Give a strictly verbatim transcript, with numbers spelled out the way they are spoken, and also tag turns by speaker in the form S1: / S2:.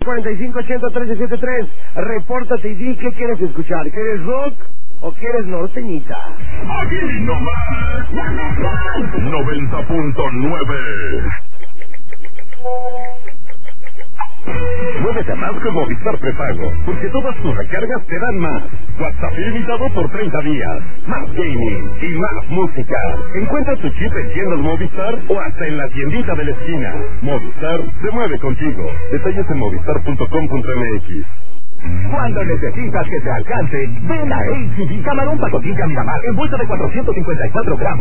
S1: cuatro cinco ochenta trece setenta y tres. Repórtate y di qué quieres escuchar. ¿Quieres rock o quieres norteñita?
S2: Aquí nomás noventa punto nueve. Muévete más con Movistar Prepago, porque todas tus recargas te dan más. WhatsApp ilimitado por treinta días, más gaming y más música. Encuentra tu chip en tiendas Movistar o hasta en la tiendita de la esquina. Movistar se mueve contigo. Detalles en movistar punto com punto m x.
S3: Cuando necesitas que te alcance, ven a H E B. Camarón pacotilla Miramar, envuelto de cuatrocientos cincuenta y cuatro gramos.